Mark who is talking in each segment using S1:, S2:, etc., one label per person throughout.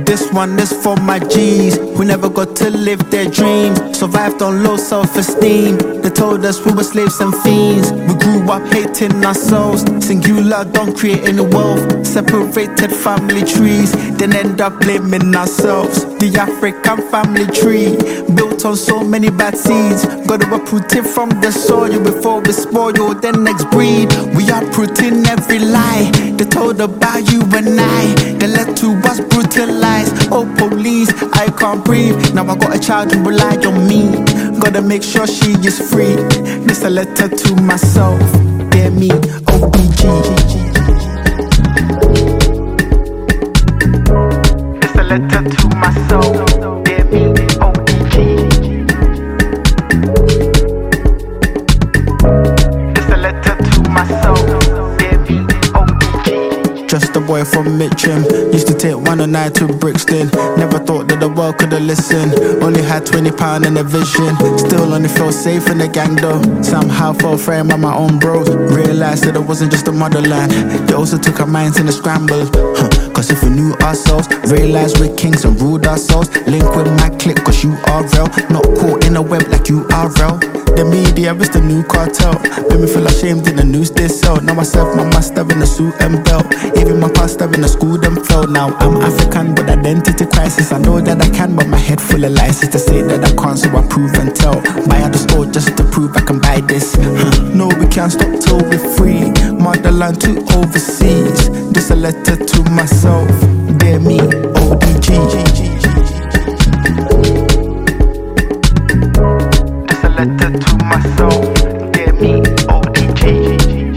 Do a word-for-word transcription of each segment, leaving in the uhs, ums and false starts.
S1: This one is for my G's who never got to live their dreams. Survived on low self-esteem. They told us we were slaves and fiends. We grew up hating ourselves. Singular, don't create any wealth. Separated family trees, then end up blaming ourselves. The African family tree, built on so many bad seeds. Gotta uproot it from the soil before we spoil the next breed. We are uprooting every lie they told about you and I. They led to us brutalized. Oh police, I can't breathe. Now I got a child who relied on me. Gotta make sure she is free. This a letter to myself. Dear me, O D G. This a letter to myself. Dear me, O D G. This a letter to myself. Dear me, O D G. Just a boy from Mitcham, used to take one oh nine to Brixton. Never thought that the world could have listened. Only had twenty pound in a vision. Still only felt safe in the gang though. Somehow felt framed by my own bros. Realized that it wasn't just a motherland. They also took our minds in a scramble. Huh. Cause if we knew ourselves, realized we're kings and ruled ourselves. Link with my clique cause you are real. Not caught in a web like you are real. The media is the new cartel. Made me feel ashamed in the news they sell. Now I serve my master in a suit and belt. Even my pastor in the school them fell. Now I'm African but identity crisis. I know that I can but my head full of lies. To say that I can't so I prove and tell. Buy at the store just to prove I can buy this. huh. No we can't stop till we're free. Motherland to overseas. This a letter to myself. Dear me, O D G. This a letter to myself. Dear me, O D G.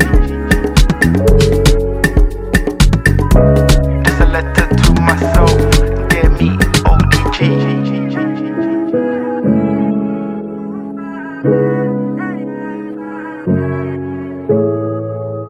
S1: This a letter to myself. Dear me, O D G.